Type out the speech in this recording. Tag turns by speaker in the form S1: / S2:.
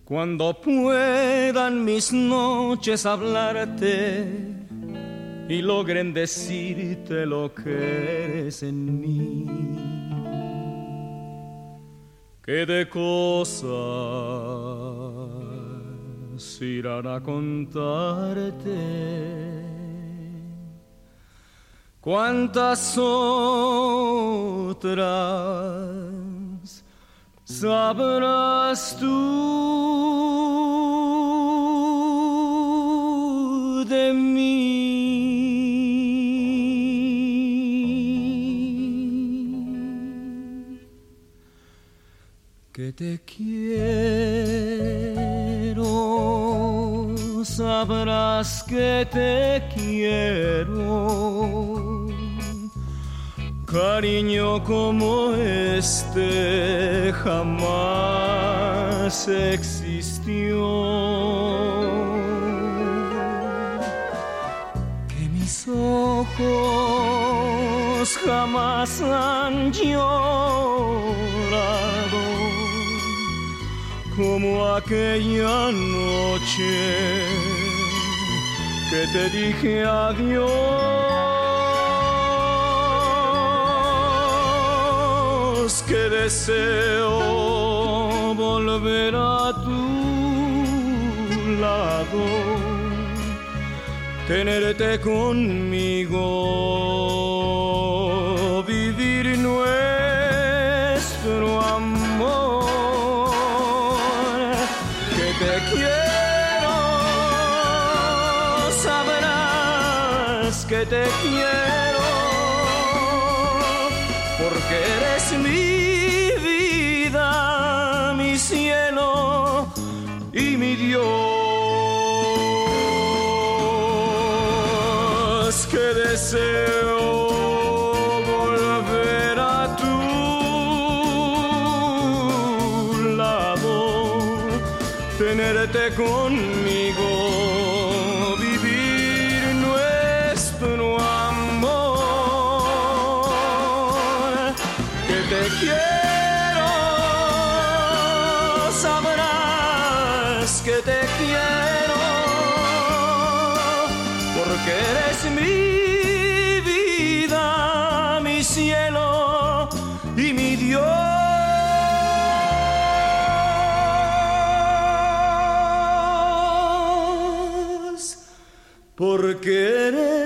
S1: Cuando puedan mis noches hablarte y logren decirte lo que eres en mí, que de cosas irán a contarte, cuántas otras sabrás tú de mí. Que te quiero, sabrás que te quiero. Cariño como este jamás existió. Que mis ojos jamás han llorado como aquella noche que te dije adiós, que deseo volver a tu lado, tenerte conmigo, vivir nuestro amor. Te quiero, sabrás que te quiero, porque eres mi vida, mi cielo y mi Dios, que deseo volver a tu lado, tenerte conmigo, vivir nuestro amor. Que te quiero, sabrás que te quiero, porque eres mi vida, mi cielo y mi Dios. Porque eres